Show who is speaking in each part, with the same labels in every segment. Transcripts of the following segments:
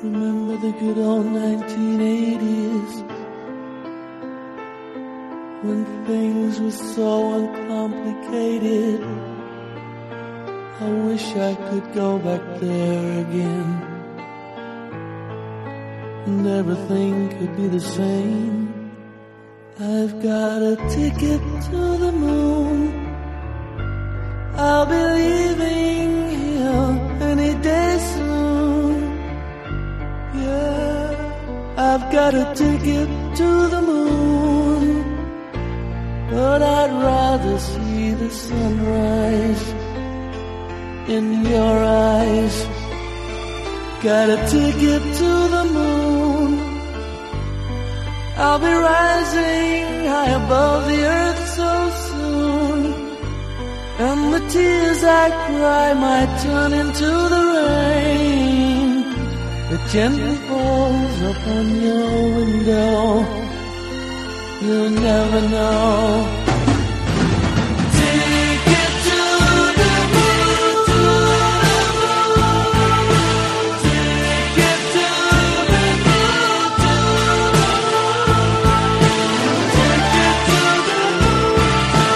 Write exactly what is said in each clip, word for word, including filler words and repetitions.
Speaker 1: Remember the good old nineteen eighties, when things were so uncomplicated. I wish I could go back there again, and everything could be the same. I've got a ticket to the moon. I'll be leaving here any day soon. Yeah, I've got a ticket to the moon, but I'd rather see the sunrise in your eyes. Got a ticket to the moon. I'll be rising high above the earth so soon, and the tears I cry might turn into the rain that gently falls upon your window. You'll never know. Ticket to the moon, to the moon. Ticket to the moon, to the moon. Ticket to the moon,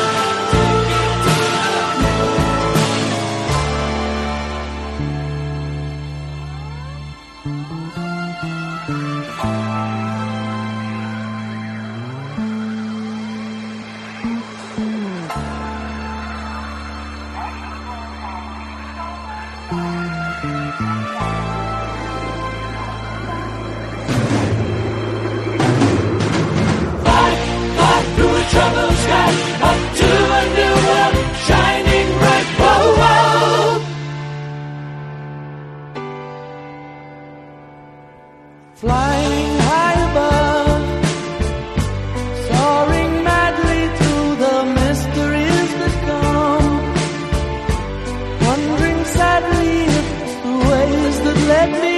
Speaker 1: fly, fly through a troubled sky, up to a new world, shining bright. Whoa, whoa. Flying high above, soaring madly through the mysteries that come, wondering sadly if the ways that led me